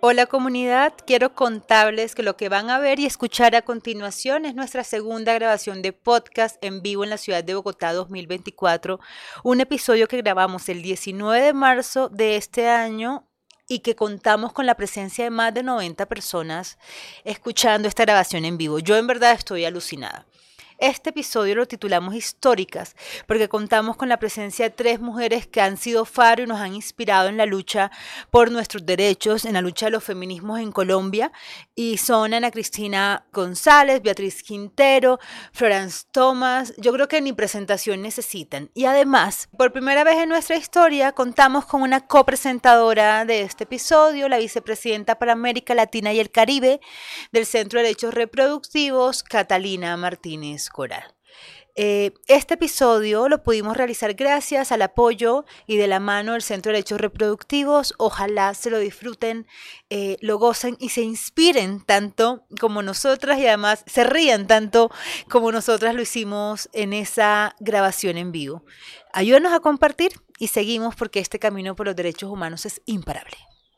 Hola comunidad, quiero contarles que lo que van a ver y escuchar a continuación es nuestra segunda grabación de podcast en vivo en la ciudad de Bogotá 2024, un episodio que grabamos el 19 de marzo de este año y que contamos con la presencia de más de 90 personas escuchando esta grabación en vivo. Yo en verdad estoy alucinada. Este episodio lo titulamos Históricas, porque contamos con la presencia de 3 mujeres que han sido faro y nos han inspirado en la lucha por nuestros derechos, en la lucha de los feminismos en Colombia, y son Ana Cristina González, Beatriz Quintero, Florence Thomas. Yo creo que ni presentación necesitan. Y además, por primera vez en nuestra historia, contamos con una copresentadora de este episodio, la vicepresidenta para América Latina y el Caribe del Centro de Derechos Reproductivos, Catalina Martínez Coral. Este episodio lo pudimos realizar gracias al apoyo y de la mano del Centro de Derechos Reproductivos. Ojalá se lo disfruten, lo gocen y se inspiren tanto como nosotras y además se rían tanto como nosotras lo hicimos en esa grabación en vivo. Ayúdenos a compartir y seguimos porque este camino por los derechos humanos es imparable.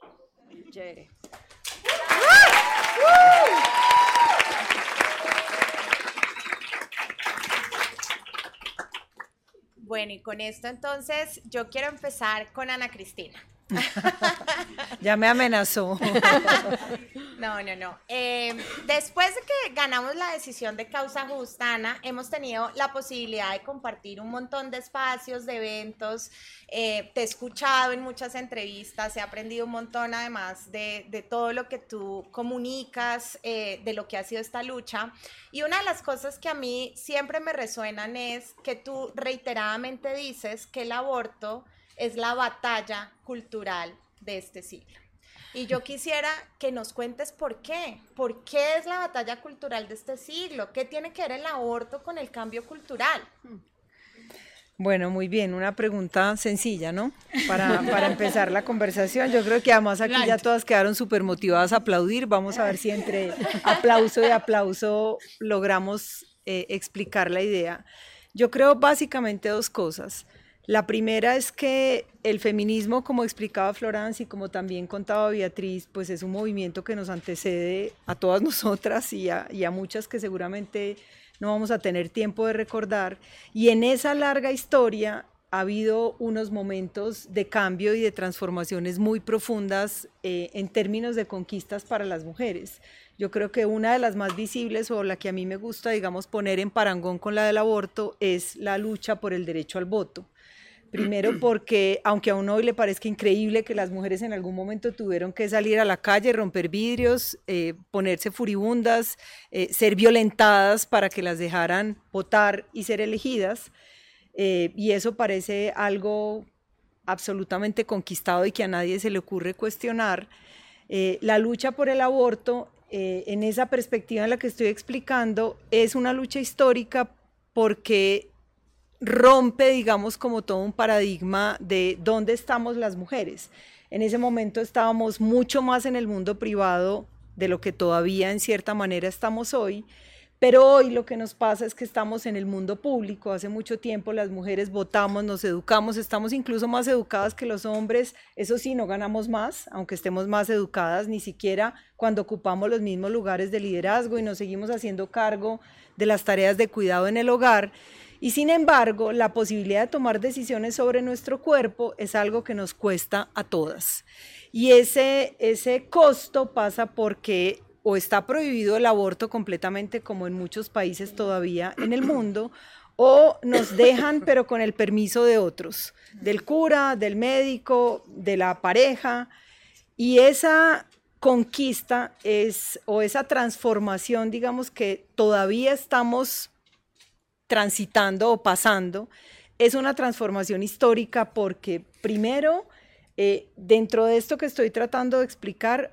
Bueno, y con esto entonces yo quiero empezar con Ana Cristina. Ya me amenazó. No. Después de que ganamos la decisión de Causa Justa, Ana, hemos tenido la posibilidad de compartir un montón de espacios, de eventos. Te he escuchado en muchas entrevistas, he aprendido un montón además de todo lo que tú comunicas, de lo que ha sido esta lucha. Y una de las cosas que a mí siempre me resuenan es que tú reiteradamente dices que el aborto es la batalla cultural de este siglo. Y yo quisiera que nos cuentes por qué. ¿Por qué es la batalla cultural de este siglo? ¿Qué tiene que ver el aborto con el cambio cultural? Bueno, muy bien, una pregunta sencilla, ¿no? Para empezar la conversación. Yo creo que además aquí ya todas quedaron súper motivadas a aplaudir. Vamos a ver si entre aplauso y aplauso logramos explicar la idea. Yo creo básicamente 2 cosas. La primera es que el feminismo, como explicaba Florence y como también contaba Beatriz, pues es un movimiento que nos antecede a todas nosotras y a muchas que seguramente no vamos a tener tiempo de recordar. Y en esa larga historia ha habido unos momentos de cambio y de transformaciones muy profundas en términos de conquistas para las mujeres. Yo creo que una de las más visibles o la que a mí me gusta, digamos, poner en parangón con la del aborto es la lucha por el derecho al voto. Primero porque, aunque a uno hoy le parezca increíble que las mujeres en algún momento tuvieron que salir a la calle, romper vidrios, ponerse furibundas, ser violentadas para que las dejaran votar y ser elegidas, y eso parece algo absolutamente conquistado y que a nadie se le ocurre cuestionar. La lucha por el aborto, en esa perspectiva en la que estoy explicando, es una lucha histórica porque rompe, digamos, como todo un paradigma de dónde estamos las mujeres. En ese momento estábamos mucho más en el mundo privado de lo que todavía en cierta manera estamos hoy, pero hoy lo que nos pasa es que estamos en el mundo público. Hace mucho tiempo las mujeres votamos, nos educamos, estamos incluso más educadas que los hombres. Eso sí, no ganamos más, aunque estemos más educadas, ni siquiera cuando ocupamos los mismos lugares de liderazgo y nos seguimos haciendo cargo de las tareas de cuidado en el hogar. Y sin embargo, la posibilidad de tomar decisiones sobre nuestro cuerpo es algo que nos cuesta a todas. Y ese costo pasa porque o está prohibido el aborto completamente, como en muchos países todavía en el mundo, o nos dejan pero con el permiso de otros, del cura, del médico, de la pareja. Y esa conquista o esa transformación, digamos, que todavía estamos transitando o pasando, es una transformación histórica porque primero, dentro de esto que estoy tratando de explicar,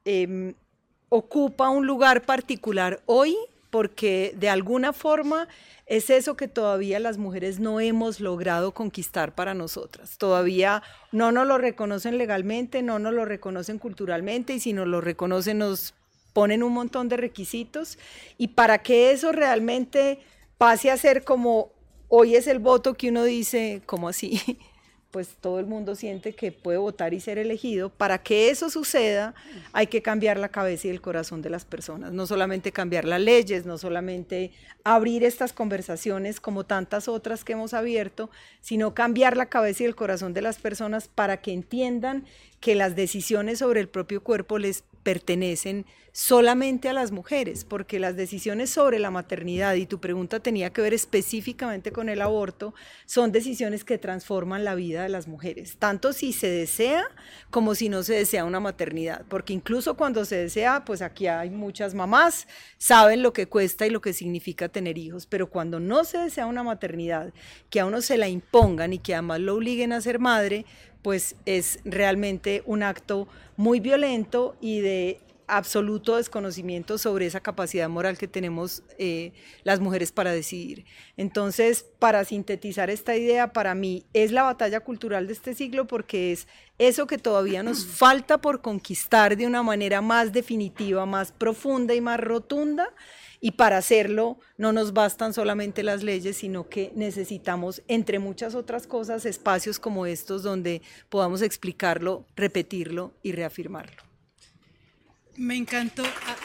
ocupa un lugar particular hoy porque de alguna forma es eso que todavía las mujeres no hemos logrado conquistar para nosotras. Todavía no nos lo reconocen legalmente, no nos lo reconocen culturalmente, y si nos lo reconocen nos ponen un montón de requisitos, y para que eso realmente pase a ser como hoy es el voto que uno dice, ¿cómo así? pues todo el mundo siente que puede votar y ser elegido. Para que eso suceda, hay que cambiar la cabeza y el corazón de las personas, no solamente cambiar las leyes, no solamente abrir estas conversaciones como tantas otras que hemos abierto, sino cambiar la cabeza y el corazón de las personas para que entiendan que las decisiones sobre el propio cuerpo les pertenecen solamente a las mujeres, porque las decisiones sobre la maternidad, y tu pregunta tenía que ver específicamente con el aborto, son decisiones que transforman la vida de las mujeres, tanto si se desea como si no se desea una maternidad, porque incluso cuando se desea, pues aquí hay muchas mamás, saben lo que cuesta y lo que significa tener hijos, pero cuando no se desea una maternidad, que a uno se la impongan y que además lo obliguen a ser madre, pues es realmente un acto muy violento y de absoluto desconocimiento sobre esa capacidad moral que tenemos las mujeres para decidir. Entonces, para sintetizar esta idea, para mí es la batalla cultural de este siglo, porque es eso que todavía nos falta por conquistar de una manera más definitiva, más profunda y más rotunda, y para hacerlo no nos bastan solamente las leyes, sino que necesitamos, entre muchas otras cosas, espacios como estos donde podamos explicarlo, repetirlo y reafirmarlo. Me encantó.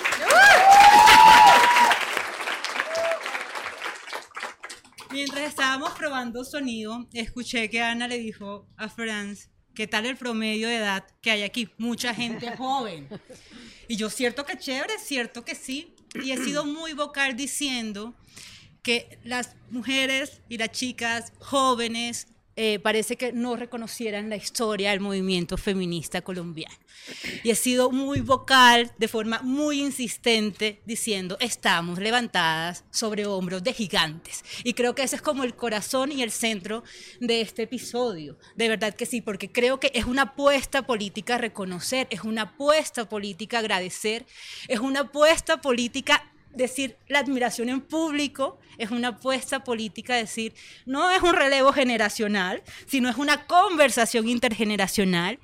Mientras estábamos probando sonido, escuché que Ana le dijo a Franz, ¿qué tal el promedio de edad que hay aquí? Mucha gente joven. Y yo, cierto que chévere, cierto que sí. Y he sido muy vocal diciendo que las mujeres y las chicas jóvenes parece que no reconocieran la historia del movimiento feminista colombiano. Y he sido muy vocal, de forma muy insistente, diciendo, estamos levantadas sobre hombros de gigantes. Y creo que ese es como el corazón y el centro de este episodio. De verdad que sí, porque creo que es una apuesta política reconocer, es una apuesta política agradecer, es una apuesta política decir la admiración en público, es una apuesta política decir, no es un relevo generacional, sino es una conversación intergeneracional.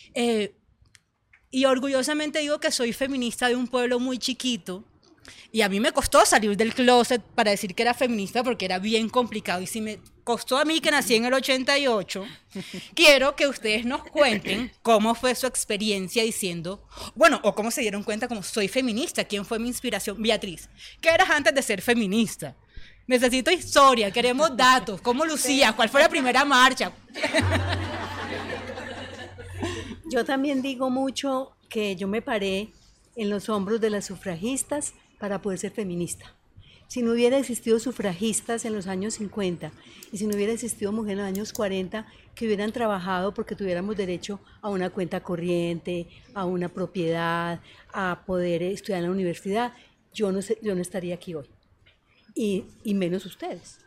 Y orgullosamente digo que soy feminista de un pueblo muy chiquito, y a mí me costó salir del closet para decir que era feminista porque era bien complicado, y si me costó a mí que nací en el 88, quiero que ustedes nos cuenten cómo fue su experiencia diciendo, bueno, o cómo se dieron cuenta como soy feminista, quién fue mi inspiración. Beatriz, ¿qué eras antes de ser feminista? Necesito historia, queremos datos, ¿cómo lucía? ¿Cuál fue la primera marcha? Yo también digo mucho que yo me paré en los hombros de las sufragistas para poder ser feminista. Si no hubiera existido sufragistas en los años 50 y si no hubiera existido mujeres en los años 40 que hubieran trabajado porque tuviéramos derecho a una cuenta corriente, a una propiedad, a poder estudiar en la universidad, yo no estaría aquí hoy. Y menos ustedes.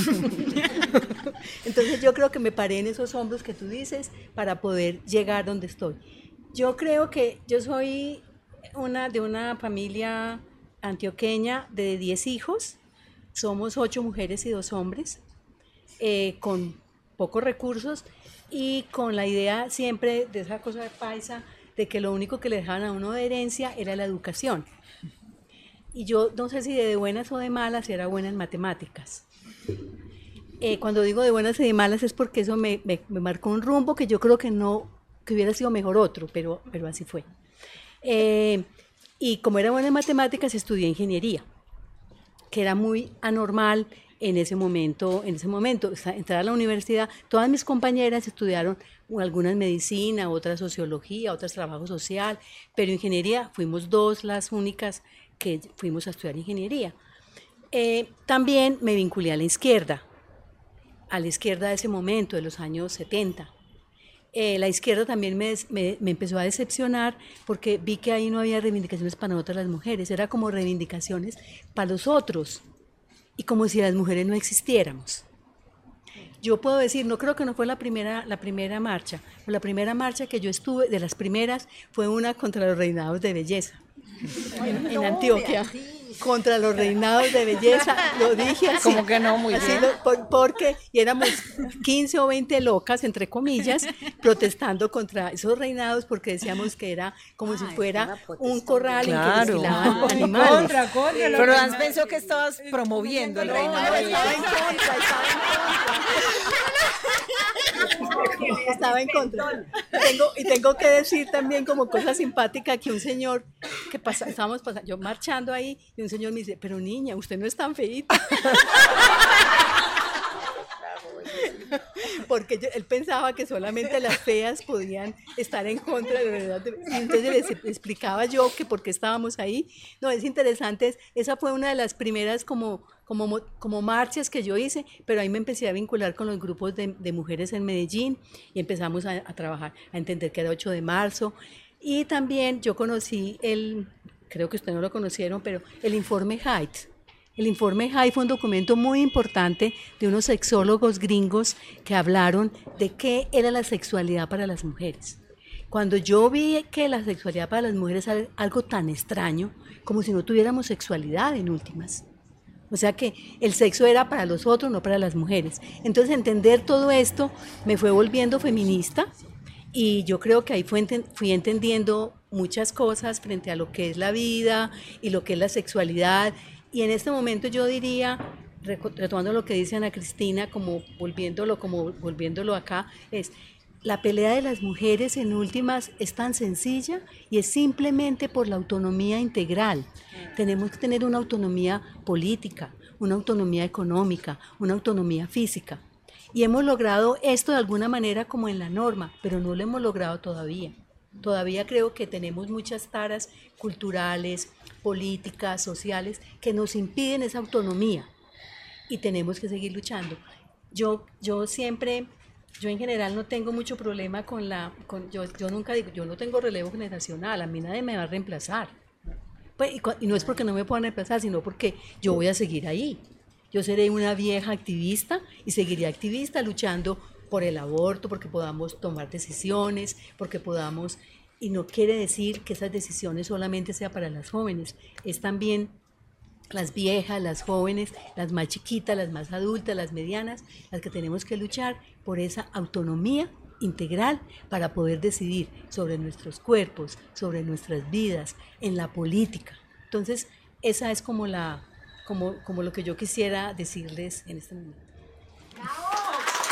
Entonces yo creo que me paré en esos hombros que tú dices para poder llegar donde estoy. Yo creo que yo soy de una familia antioqueña de 10 hijos, somos 8 mujeres y 2 hombres, con pocos recursos y con la idea siempre de esa cosa de paisa, de que lo único que le dejaban a uno de herencia era la educación. Y yo no sé si de buenas o de malas era buena en matemáticas. Cuando digo de buenas y de malas es porque eso me marcó un rumbo que yo creo que hubiera sido mejor otro, pero así fue. Y como era buena en matemáticas, estudié ingeniería, que era muy anormal en ese momento. Entrar a la universidad, todas mis compañeras estudiaron algunas medicina, otras sociología, otras trabajo social, pero ingeniería fuimos 2 las únicas que fuimos a estudiar ingeniería. También me vinculé a la izquierda de ese momento, de los años 70. La izquierda también me empezó a decepcionar porque vi que ahí no había reivindicaciones para nosotras las mujeres, era como reivindicaciones para los otros y como si las mujeres no existiéramos. Yo puedo decir, no creo que no fue la primera marcha, pero la primera marcha que yo estuve, de las primeras, fue una contra los reinados de belleza en Antioquia. Contra los reinados de belleza, lo dije así. Como que no, muy bien. Porque éramos 15 o 20 locas, entre comillas, protestando contra esos reinados porque decíamos que era como si fuera un corral en que desfilaban animales. Pero Hans pensó que estabas promoviendo el reinado de belleza. Estaba en contra. Estaba en contra. Y tengo que decir también como cosa simpática que un señor estábamos pasando, yo marchando ahí, y un señor me dice, pero niña, usted no es tan feíta. Porque él pensaba que solamente las feas podían estar en contra de verdad. Entonces les explicaba yo que por qué estábamos ahí. No, es interesante, esa fue una de las primeras como marchas que yo hice, pero ahí me empecé a vincular con los grupos de mujeres en Medellín y empezamos a trabajar, a entender que era 8 de marzo. Y también yo conocí creo que ustedes no lo conocieron, pero el informe Haidt. El informe Haidt fue un documento muy importante de unos sexólogos gringos que hablaron de qué era la sexualidad para las mujeres. Cuando yo vi que la sexualidad para las mujeres era algo tan extraño, como si no tuviéramos sexualidad en últimas. O sea que el sexo era para los otros, no para las mujeres. Entonces entender todo esto me fue volviendo feminista y yo creo que ahí fui entendiendo muchas cosas frente a lo que es la vida y lo que es la sexualidad. Y en este momento yo diría, retomando lo que dice Ana Cristina, como volviéndolo acá, es la pelea de las mujeres en últimas es tan sencilla y es simplemente por la autonomía integral. Tenemos que tener una autonomía política, una autonomía económica, una autonomía física. Y hemos logrado esto de alguna manera como en la norma, pero no lo hemos logrado todavía. Todavía creo que tenemos muchas taras culturales, políticas, sociales, que nos impiden esa autonomía y tenemos que seguir luchando. Yo en general no tengo mucho problema yo nunca digo, yo no tengo relevo generacional, a mí nadie me va a reemplazar. Pues, y no es porque no me puedan reemplazar, sino porque yo voy a seguir ahí. Yo seré una vieja activista y seguiré activista luchando por el aborto, porque podamos tomar decisiones, porque podamos, y no quiere decir que esas decisiones solamente sean para las jóvenes, es también las viejas, las jóvenes, las más chiquitas, las más adultas, las medianas, las que tenemos que luchar por esa autonomía integral para poder decidir sobre nuestros cuerpos, sobre nuestras vidas, en la política. Entonces, esa es como lo que yo quisiera decirles en este momento. ¡Bravo!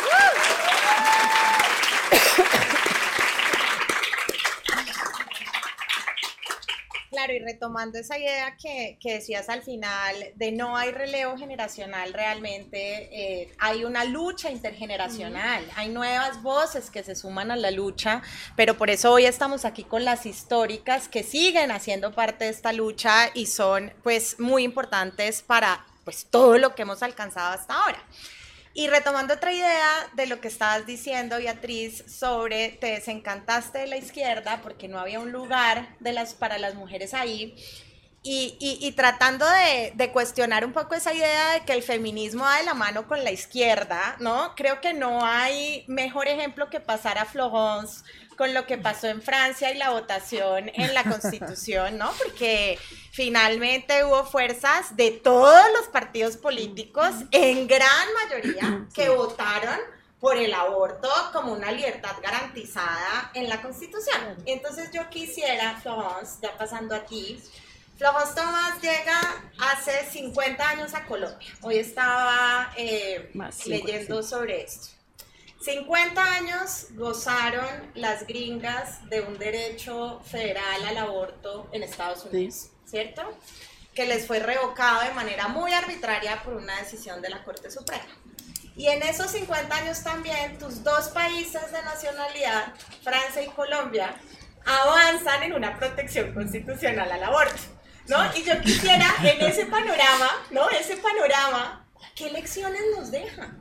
Claro, y retomando esa idea que decías al final de no hay relevo generacional, realmente hay una lucha intergeneracional, hay nuevas voces que se suman a la lucha, pero por eso hoy estamos aquí con las históricas que siguen haciendo parte de esta lucha y son pues muy importantes para pues todo lo que hemos alcanzado hasta ahora. Y retomando otra idea de lo que estabas diciendo, Beatriz, sobre te desencantaste de la izquierda porque no había un lugar para las mujeres ahí, y tratando de cuestionar un poco esa idea de que el feminismo va de la mano con la izquierda, ¿no? Creo que no hay mejor ejemplo que pasar a Florence con lo que pasó en Francia y la votación en la Constitución, ¿no? Porque finalmente hubo fuerzas de todos los partidos políticos, en gran mayoría, que votaron por el aborto como una libertad garantizada en la Constitución. Y entonces yo quisiera, Florence, ya pasando a ti, Florence Tomás llega hace 50 años a Colombia. Hoy estaba leyendo sobre esto. 50 años gozaron las gringas de un derecho federal al aborto en Estados Unidos, ¿cierto? Que les fue revocado de manera muy arbitraria por una decisión de la Corte Suprema. Y en esos 50 años también tus dos países de nacionalidad, Francia y Colombia, avanzan en una protección constitucional al aborto, ¿no? Y yo quisiera, en ese panorama, ¿no? Ese panorama, ¿qué lecciones nos dejan?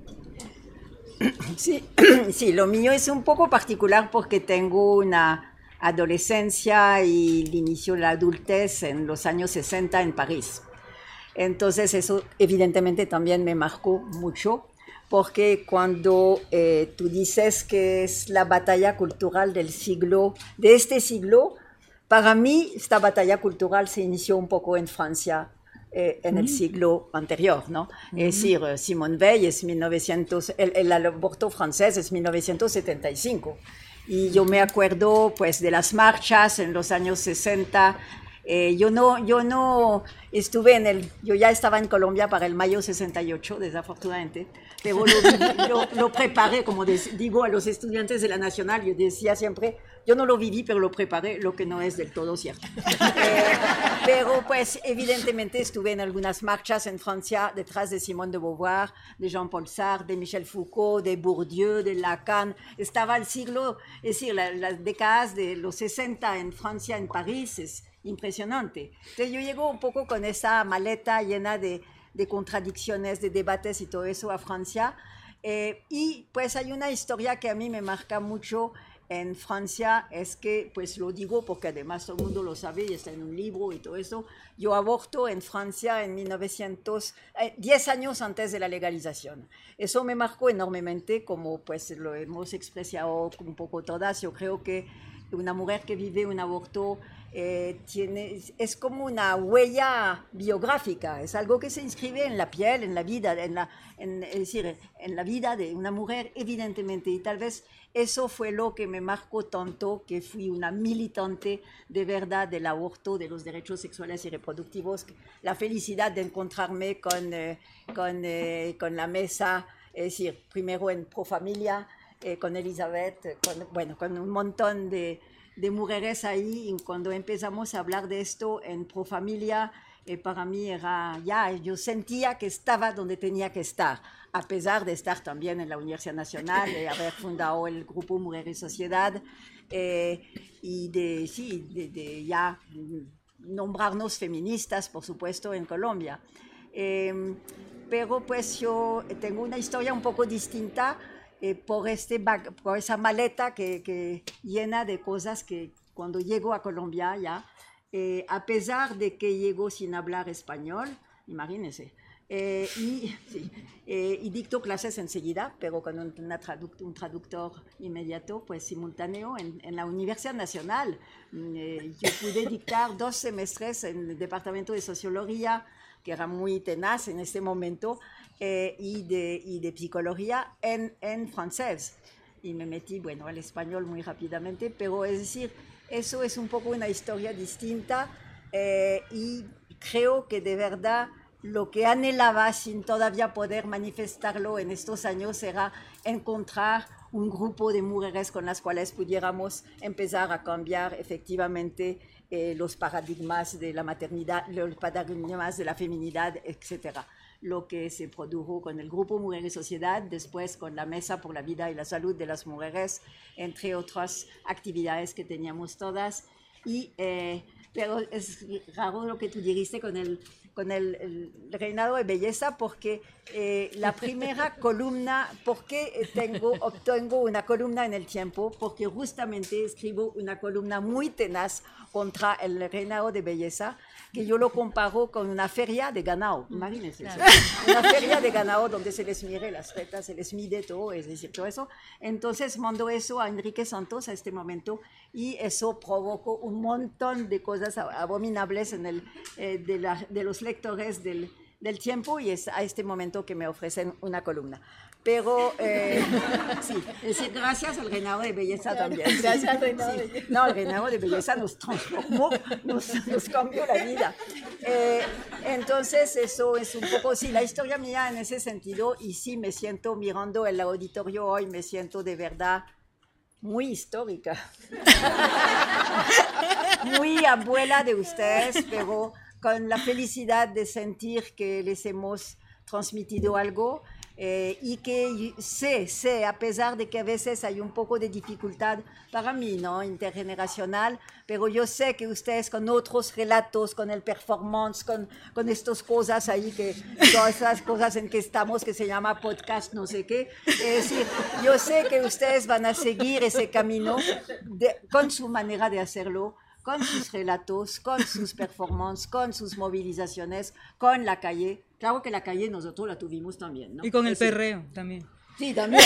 Sí, sí, lo mío es un poco particular porque tengo una adolescencia y el inicio de la adultez en los años 60 en París. Entonces eso evidentemente también me marcó mucho, porque cuando tú dices que es la batalla cultural de este siglo, para mí esta batalla cultural se inició un poco en Francia, en el siglo anterior, ¿no? Es decir, Simone Weil es el aborto francés es 1975. Y yo me acuerdo pues de las marchas en los años 60. Yo no estuve yo ya estaba en Colombia para el mayo 68, desafortunadamente, pero lo preparé, como digo a los estudiantes de la Nacional, yo decía siempre, yo no lo viví, pero lo preparé, lo que no es del todo cierto. Pero pues evidentemente estuve en algunas marchas en Francia detrás de Simone de Beauvoir, de Jean-Paul Sartre, de Michel Foucault, de Bourdieu, de Lacan. Estaba el siglo, es decir, las décadas de los 60 en Francia, en París, es impresionante. Entonces yo llego un poco con esa maleta llena de contradicciones, de debates y todo eso a Francia. Y pues hay una historia que a mí me marca mucho en Francia, es que, pues lo digo porque además todo el mundo lo sabe y está en un libro y todo eso, yo aborto en Francia en 10 años antes de la legalización. Eso me marcó enormemente, como pues lo hemos expresado un poco todas. Yo creo que una mujer que vive un aborto es como una huella biográfica, es algo que se inscribe en la piel, en la vida, es decir, en la vida de una mujer, evidentemente, y tal vez eso fue lo que me marcó tanto, que fui una militante de verdad del aborto, de los derechos sexuales y reproductivos, la felicidad de encontrarme con la mesa, es decir, primero en Pro Familia, con Elizabeth, con un montón de mujeres ahí, y cuando empezamos a hablar de esto en Pro Familia, para mí era yo sentía que estaba donde tenía que estar, a pesar de estar también en la Universidad Nacional, de haber fundado el grupo Mujer y Sociedad, y de ya nombrarnos feministas, por supuesto, en Colombia. Pero pues yo tengo una historia un poco distinta, por esa maleta que llena de cosas que cuando llego a Colombia a pesar de que llego sin hablar español, imagínense, y dicto clases enseguida, pero con un traductor inmediato, pues simultáneo en la Universidad Nacional. Yo pude dictar 2 semestres en el Departamento de Sociología, que era muy tenaz en este momento, y de psicología en francés. Y me metí, al español muy rápidamente, pero es decir, eso es un poco una historia distinta, y creo que de verdad lo que anhelaba sin todavía poder manifestarlo en estos años era encontrar un grupo de mujeres con las cuales pudiéramos empezar a cambiar efectivamente los paradigmas de la maternidad, los paradigmas de la feminidad, etc. Lo que se produjo con el grupo Mujer y Sociedad, después con la Mesa por la Vida y la Salud de las Mujeres, entre otras actividades que teníamos todas. Pero es raro lo que tú dijiste con el reinado de belleza, porque la primera columna, ¿por qué obtengo una columna en El Tiempo? Porque justamente escribo una columna muy tenaz contra el reinado de belleza, que yo lo comparo con una feria de ganado, imagínense eso. Una feria de ganado donde se les mire las tetas, se les mide todo, es decir, todo eso. Entonces mando eso a Enrique Santos a este momento, y eso provocó un montón de cosas abominables de los lectores del Tiempo, y es a este momento que me ofrecen una columna. Pero sí, es decir, gracias al reinado de belleza también. Gracias al reinado de belleza. No, el reinado de belleza nos transformó, nos cambió la vida. Entonces, eso es un poco, sí, la historia mía en ese sentido, y sí, me siento mirando el auditorio hoy, me siento de verdad muy histórica. Muy abuela de ustedes, pero con la felicidad de sentir que les hemos transmitido algo, y que sé, a pesar de que a veces hay un poco de dificultad para mí, ¿no?, intergeneracional, pero yo sé que ustedes con otros relatos, con el performance, con estas cosas ahí, todas esas cosas en que estamos, que se llama podcast, no sé qué, es decir, yo sé que ustedes van a seguir ese camino con su manera de hacerlo, con sus relatos, con sus performances, con sus movilizaciones, con la calle. Claro que la calle nosotros la tuvimos también, ¿no? Y con el perreo también. Sí, también.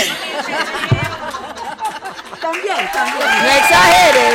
También. No exageres.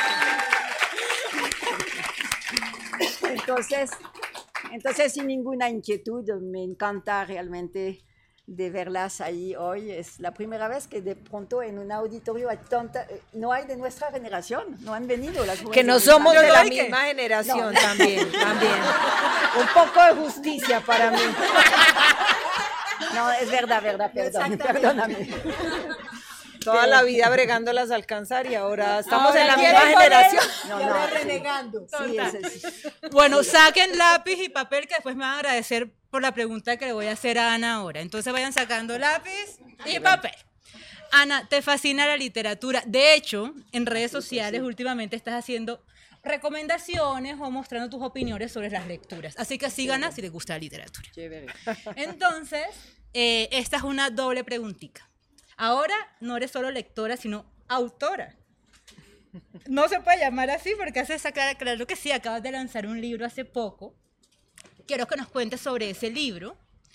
Entonces, sin ninguna inquietud, me encanta realmente de verlas ahí hoy. Es la primera vez que de pronto en un auditorio hay no hay de nuestra generación, no han venido las mujeres. Que no somos de la misma generación, no. También. Un poco de justicia para mí. No, es verdad, perdóname. Toda la vida bregándolas a alcanzar y ahora estamos Ahora en la quieren misma generación. No, renegando. sí. Bueno, saquen lápiz y papel que después me van a agradecer por la pregunta que le voy a hacer a Ana ahora. Entonces vayan sacando lápiz y papel. Ana, ¿te fascina la literatura? De hecho, en redes sociales últimamente estás haciendo recomendaciones o mostrando tus opiniones sobre las lecturas. Así que síganos si les gusta la literatura. Entonces, esta es una doble preguntita. Ahora no eres solo lectora, sino autora. No se puede llamar así porque haces claro que sí, acabas de lanzar un libro hace poco. Quiero que nos cuentes sobre ese libro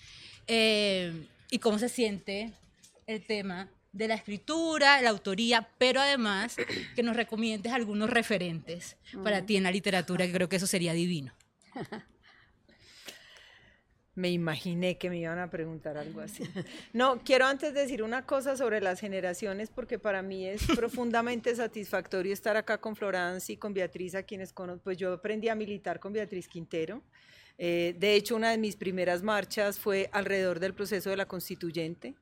y cómo se siente el tema de la escritura, la autoría, pero además que nos recomiendes algunos referentes para ti en la literatura, que creo que eso sería divino. Me imaginé que me iban a preguntar algo así. No, quiero antes decir una cosa sobre las generaciones, porque para mí es profundamente satisfactorio estar acá con Florence y con Beatriz, a quienes conozco. Pues yo aprendí a militar con Beatriz Quintero. De hecho, una de mis primeras marchas fue alrededor del proceso de la Constituyente.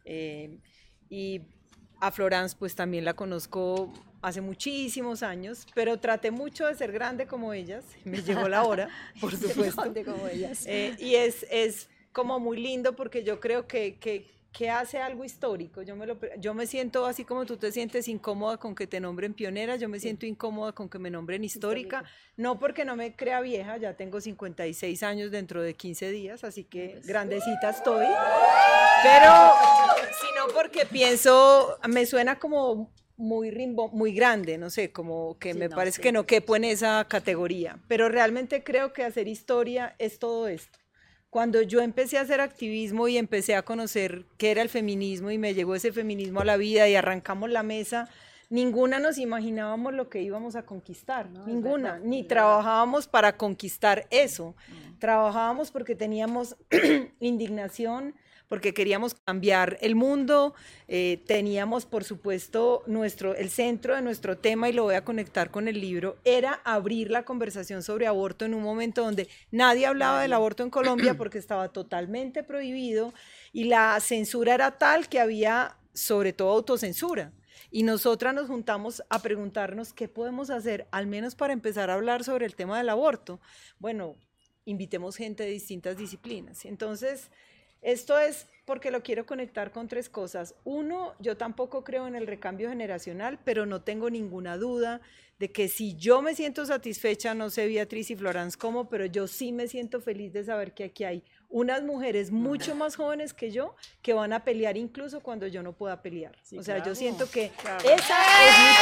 Y a Florence pues también la conozco hace muchísimos años, pero traté mucho de ser grande como ellas, me llegó la hora, por supuesto. Como ellas. Y es como muy lindo porque yo creo que hace algo histórico. Yo me siento así como tú te sientes incómoda con que te nombren pionera, yo me siento incómoda con que me nombren histórica, no porque no me crea vieja, ya tengo 56 años dentro de 15 días, así que grandecita estoy, pero sino porque pienso, me suena como muy grande, no sé, como que me parece que no quepo en esa categoría, pero realmente creo que hacer historia es todo esto. Cuando yo empecé a hacer activismo y empecé a conocer qué era el feminismo y me llegó ese feminismo a la vida y arrancamos la mesa, ninguna nos imaginábamos lo que íbamos a conquistar, ninguna, ni trabajábamos para conquistar eso, trabajábamos porque teníamos indignación, porque queríamos cambiar el mundo, teníamos por supuesto el centro de nuestro tema, y lo voy a conectar con el libro, era abrir la conversación sobre aborto en un momento donde nadie hablaba del aborto en Colombia porque estaba totalmente prohibido y la censura era tal que había sobre todo autocensura. Y nosotras nos juntamos a preguntarnos qué podemos hacer, al menos para empezar a hablar sobre el tema del aborto. Bueno, invitemos gente de distintas disciplinas. Entonces, esto es porque lo quiero conectar con tres cosas. Uno, yo tampoco creo en el recambio generacional, pero no tengo ninguna duda de que si yo me siento satisfecha, no sé Beatriz y Florence cómo, pero yo sí me siento feliz de saber que aquí hay unas mujeres mucho más jóvenes que yo que van a pelear incluso cuando yo no pueda pelear. Sí, o sea, claro, yo siento que esa es mi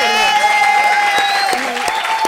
pelea.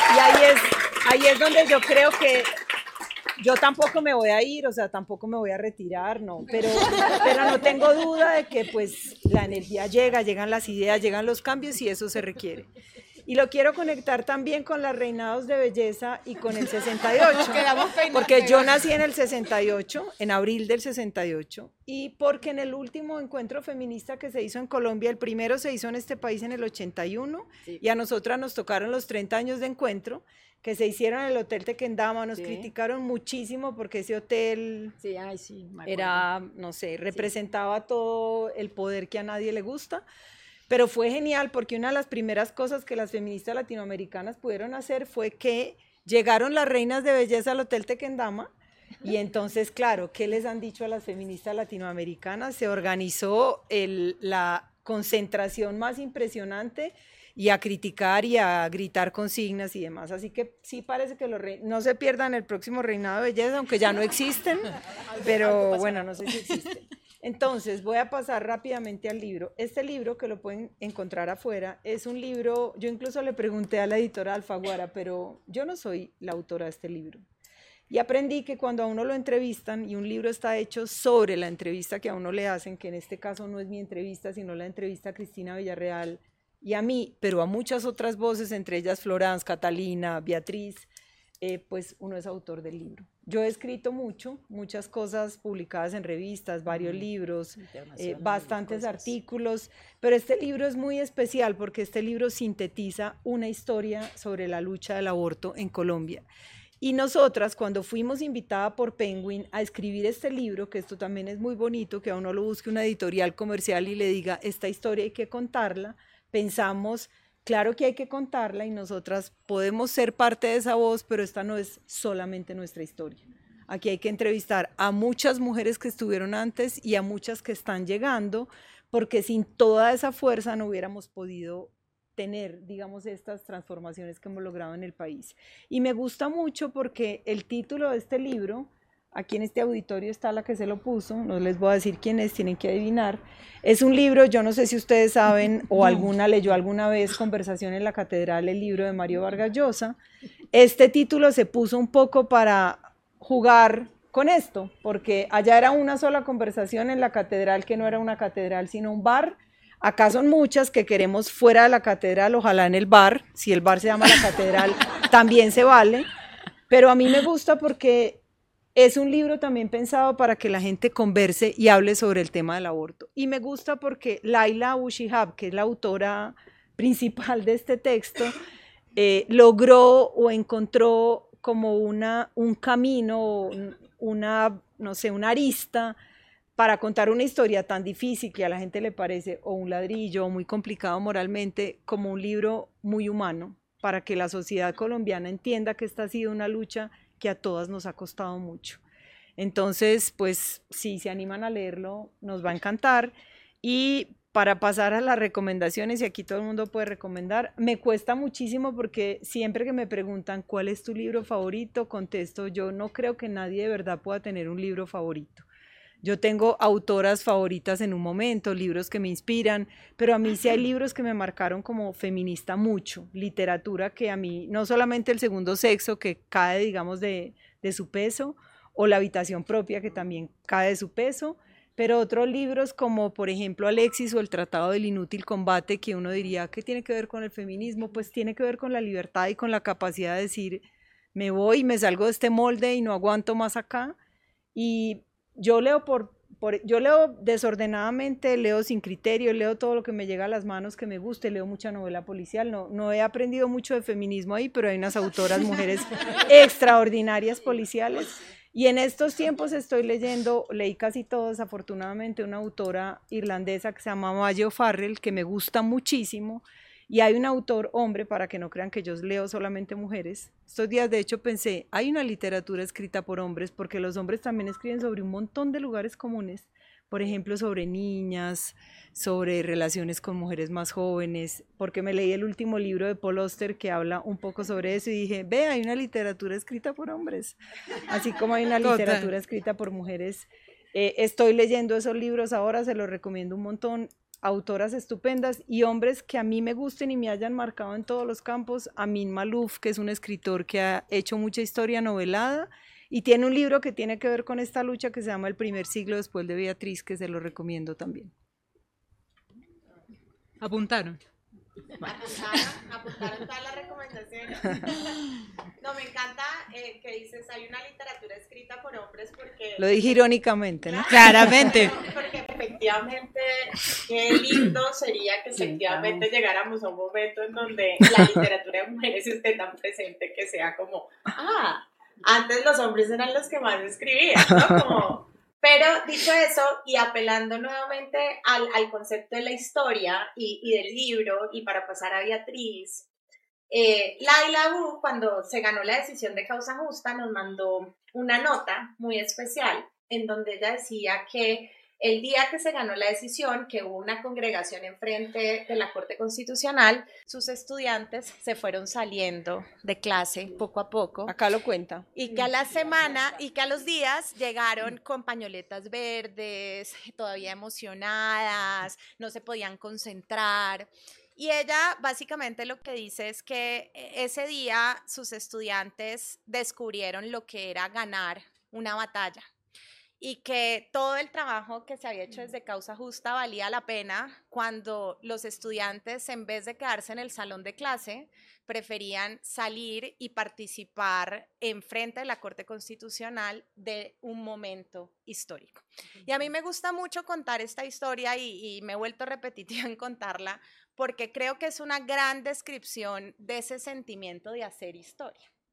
Y ahí es donde yo creo que yo tampoco me voy a ir, o sea, tampoco me voy a retirar, no, pero no tengo duda de que pues la energía llegan las ideas, llegan los cambios y eso se requiere. Y lo quiero conectar también con los reinados de belleza y con el 68, porque yo nací en el 68, en abril del 68, y porque en el último encuentro feminista que se hizo en Colombia, el primero se hizo en este país en el 81, sí, y a nosotras nos tocaron los 30 años de encuentro, que se hicieron en el Hotel Tequendama, nos criticaron muchísimo porque ese hotel era, no sé, representaba todo el poder que a nadie le gusta, pero fue genial porque una de las primeras cosas que las feministas latinoamericanas pudieron hacer fue que llegaron las reinas de belleza al Hotel Tequendama y entonces, claro, ¿qué les han dicho a las feministas latinoamericanas? Se organizó la concentración más impresionante y a criticar y a gritar consignas y demás, así que sí parece que no se pierdan el próximo reinado de belleza, aunque ya no existen, pero bueno, no sé si existen. Entonces voy a pasar rápidamente al libro. Este libro, que lo pueden encontrar afuera, es un libro, yo incluso le pregunté a la editora Alfaguara, pero yo no soy la autora de este libro. Y aprendí que cuando a uno lo entrevistan y un libro está hecho sobre la entrevista que a uno le hacen, que en este caso no es mi entrevista, sino la entrevista a Cristina Villarreal y a mí, pero a muchas otras voces, entre ellas Florence, Catalina, Beatriz, pues uno es autor del libro. Yo he escrito muchas cosas publicadas en revistas, varios libros, bastantes artículos, pero este libro es muy especial porque este libro sintetiza una historia sobre la lucha del aborto en Colombia. Y nosotras, cuando fuimos invitada por Penguin a escribir este libro, que esto también es muy bonito, que a uno lo busque una editorial comercial y le diga, esta historia hay que contarla, pensamos, claro que hay que contarla y nosotras podemos ser parte de esa voz, pero esta no es solamente nuestra historia. Aquí hay que entrevistar a muchas mujeres que estuvieron antes y a muchas que están llegando, porque sin toda esa fuerza no hubiéramos podido tener, digamos, estas transformaciones que hemos logrado en el país. Y me gusta mucho porque el título de este libro, aquí en este auditorio está la que se lo puso, no les voy a decir quién es, tienen que adivinar, es un libro, yo no sé si ustedes saben o alguna leyó alguna vez Conversación en la Catedral, el libro de Mario Vargas Llosa. Este título se puso un poco para jugar con esto, porque allá era una sola conversación en la catedral, que no era una catedral sino un bar. Acá son muchas que queremos fuera de la catedral, ojalá en el bar, si el bar se llama la catedral, también se vale, pero a mí me gusta porque es un libro también pensado para que la gente converse y hable sobre el tema del aborto. Y me gusta porque Laila Abu Shihab, que es la autora principal de este texto, logró o encontró como un camino, no sé, una arista para contar una historia tan difícil que a la gente le parece o un ladrillo o muy complicado moralmente, como un libro muy humano, para que la sociedad colombiana entienda que esta ha sido una lucha que a todas nos ha costado mucho. Entonces, pues si se animan a leerlo, nos va a encantar. Y para pasar a las recomendaciones, y aquí todo el mundo puede recomendar, me cuesta muchísimo porque siempre que me preguntan cuál es tu libro favorito, contesto, yo no creo que nadie de verdad pueda tener un libro favorito. Yo tengo autoras favoritas en un momento, libros que me inspiran, pero a mí sí hay libros que me marcaron como feminista mucho, literatura que a mí, no solamente El segundo sexo, que cae, digamos, de su peso, o La habitación propia, que también cae de su peso, pero otros libros como, por ejemplo, Alexis o El tratado del inútil combate, que uno diría, ¿qué tiene que ver con el feminismo? Pues tiene que ver con la libertad y con la capacidad de decir, me voy, me salgo de este molde y no aguanto más acá. Y yo leo yo leo desordenadamente, leo sin criterio, leo todo lo que me llega a las manos que me guste, leo mucha novela policial, no he aprendido mucho de feminismo ahí, pero hay unas autoras, mujeres extraordinarias policiales. Y en estos tiempos leí casi todos, afortunadamente, una autora irlandesa que se llama Maggie O'Farrell, que me gusta muchísimo. Y hay un autor hombre, para que no crean que yo leo solamente mujeres. Estos días, de hecho, pensé, hay una literatura escrita por hombres, porque los hombres también escriben sobre un montón de lugares comunes, por ejemplo, sobre niñas, sobre relaciones con mujeres más jóvenes, porque me leí el último libro de Paul Auster que habla un poco sobre eso y dije, ve, hay una literatura escrita por hombres, así como hay una literatura escrita por mujeres. Estoy leyendo esos libros ahora, se los recomiendo un montón. Autoras estupendas y hombres que a mí me gusten y me hayan marcado en todos los campos. Amin Maalouf, que es un escritor que ha hecho mucha historia novelada y tiene un libro que tiene que ver con esta lucha que se llama El primer siglo después de Beatriz, que se lo recomiendo también. ¿Apuntaron? Apuntaron todas las recomendaciones. No, me encanta que dices, hay una literatura escrita por hombres porque... Lo dije irónicamente, ¿no? Claramente. Porque efectivamente, qué lindo sería que efectivamente llegáramos a un momento en donde la literatura de mujeres esté tan presente que sea como, antes los hombres eran los que más escribían, ¿no? Como... Pero dicho eso, y apelando nuevamente al concepto de la historia y del libro, y para pasar a Beatriz, Laila Abu, cuando se ganó la decisión de causa justa, nos mandó una nota muy especial en donde ella decía que el día que se ganó la decisión, que hubo una congregación enfrente de la Corte Constitucional, sus estudiantes se fueron saliendo de clase poco a poco. Acá lo cuenta. Y que a la semana y que a los días llegaron con pañoletas verdes, todavía emocionadas, no se podían concentrar. Y ella básicamente lo que dice es que ese día sus estudiantes descubrieron lo que era ganar una batalla y que todo el trabajo que se había hecho desde Causa Justa valía la pena cuando los estudiantes, en vez de quedarse en el salón de clase, preferían salir y participar en frente de la Corte Constitucional de un momento histórico. Y a mí me gusta mucho contar esta historia y me he vuelto repetitiva en contarla porque creo que es una gran descripción de ese sentimiento de hacer historia.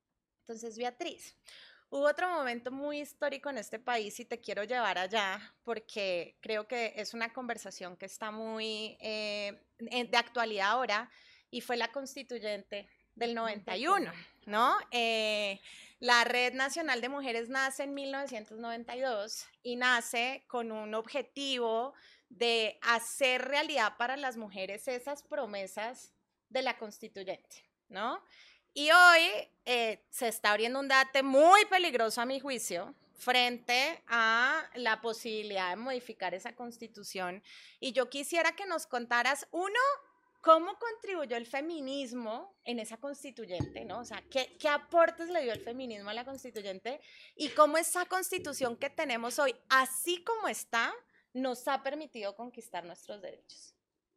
Entonces, Beatriz, hubo otro momento muy histórico en este país y te quiero llevar allá porque creo que es una conversación que está muy de actualidad ahora y fue la constituyente del 91, ¿no? La Red Nacional de Mujeres nace en 1992 y nace con un objetivo de hacer realidad para las mujeres esas promesas de la constituyente, ¿no? Y hoy se está abriendo un debate muy peligroso a mi juicio frente a la posibilidad de modificar esa constitución. Y yo quisiera que nos contaras, uno, ¿cómo contribuyó el feminismo en esa constituyente, ¿no? O sea, ¿qué aportes le dio el feminismo a la constituyente? Y cómo esa constitución que tenemos hoy, así como está, nos ha permitido conquistar nuestros derechos.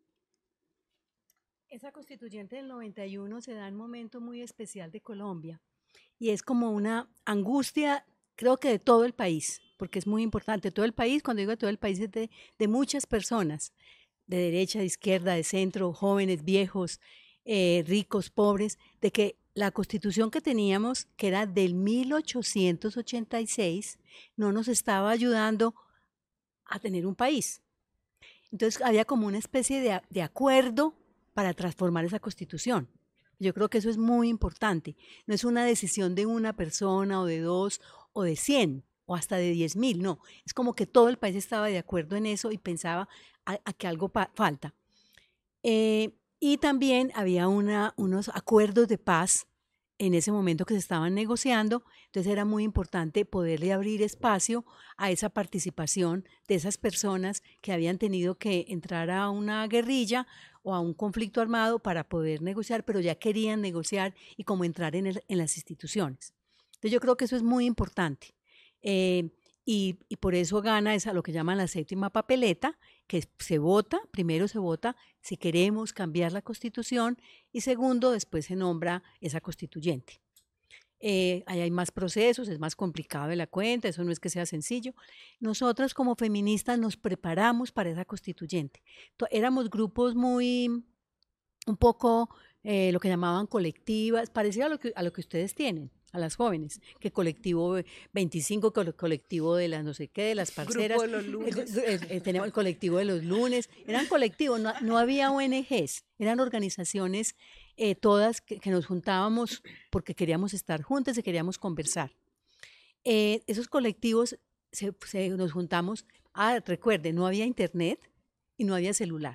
Esa constituyente del 91 se da en un momento muy especial de Colombia y es como una angustia, creo que de todo el país, porque es muy importante. Todo el país, cuando digo de todo el país, es de muchas personas, de derecha, de izquierda, de centro, jóvenes, viejos, ricos, pobres, de que la constitución que teníamos, que era del 1886, no nos estaba ayudando a tener un país. Entonces había como una especie de acuerdo para transformar esa constitución. Yo creo que eso es muy importante. No es una decisión de una persona o de dos o de 100 o hasta de 10,000, no. Es como que todo el país estaba de acuerdo en eso y pensaba a que algo falta. Y también había unos acuerdos de paz en ese momento que se estaban negociando, entonces era muy importante poderle abrir espacio a esa participación de esas personas que habían tenido que entrar a una guerrilla o a un conflicto armado para poder negociar, pero ya querían negociar y como entrar en las instituciones. Entonces yo creo que eso es muy importante. Y por eso gana esa, lo que llaman la séptima papeleta, que se vota, primero se vota si queremos cambiar la Constitución y segundo, después se nombra esa constituyente. Ahí hay más procesos, es más complicado de la cuenta, eso no es que sea sencillo. Nosotras como feministas nos preparamos para esa constituyente. Éramos grupos un poco lo que llamaban colectivas, parecido a lo que ustedes tienen, a las jóvenes, que colectivo 25, colectivo de las no sé qué, de las parceras. Grupo de los lunes. Teníamos el colectivo de los lunes, eran colectivos, no había ONGs, eran organizaciones todas que nos juntábamos porque queríamos estar juntas y queríamos conversar. Esos colectivos nos juntamos, recuerden, no había internet y no había celular.